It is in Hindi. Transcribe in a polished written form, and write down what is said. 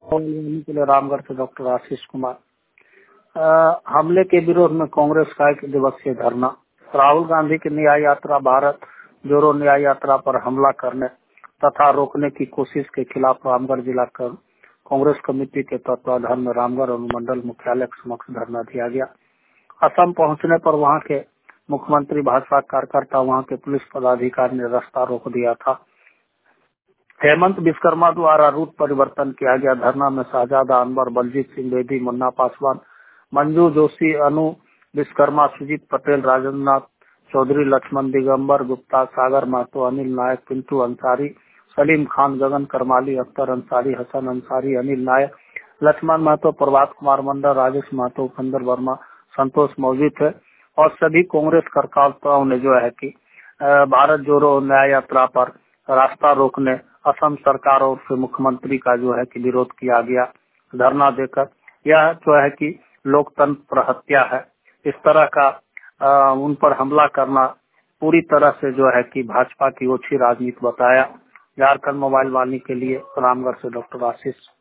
के लिए रामगढ़ से डॉक्टर आशीष कुमार। हमले के विरोध में कांग्रेस का 1 दिवसीय धरना। राहुल गांधी की न्याय यात्रा भारत जोड़ो न्याय यात्रा पर हमला करने तथा रोकने की कोशिश के खिलाफ रामगढ़ जिला कांग्रेस कमेटी के तत्वाधान में रामगढ़ अनुमंडल मुख्यालय के समक्ष धरना दिया गया। असम पहुंचने पर वहां के मुख्यमंत्री भाजपा कार्यकर्ता वहां के पुलिस पदाधिकारी ने रास्ता रोक दिया था। हेमंत विश्वकर्मा द्वारा रूट परिवर्तन किया गया। धरना में शहजादा अनवर, बलजीत सिंह बेदी, मुन्ना पासवान, मंजू जोशी, अनु विश्वकर्मा, सुजीत पटेल, राजेंद्र नाथ चौधरी, लक्ष्मण दिगंबर गुप्ता, सागर महतो, अनिल नायक, पिंटू अंसारी, सलीम खान, गगन करमाली, अख्तर अंसारी, हसन अंसारी, अनिल नायक, लक्ष्मण महतो, प्रभात कुमार मंडल, राजेश महतो, उपेंद्र वर्मा, संतोष मौजूद थे। और सभी कांग्रेस कार्यकर्ताओं ने जो है कि भारत जोड़ो न्याय यात्रा पर रास्ता रोकने असम सरकार और फिर मुख्यमंत्री का जो है कि विरोध किया गया धरना देकर। यह जो है कि लोकतंत्र पर हत्या है। इस तरह का उन पर हमला करना पूरी तरह से जो है कि भाजपा की ओछी राजनीति बताया। झारखंड मोबाइल वाणी के लिए रामगढ़ से डॉक्टर आशीष।